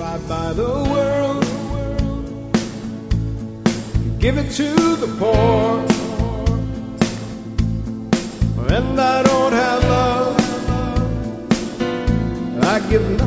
I buy the world, give it to the poor, and I don't have love, I give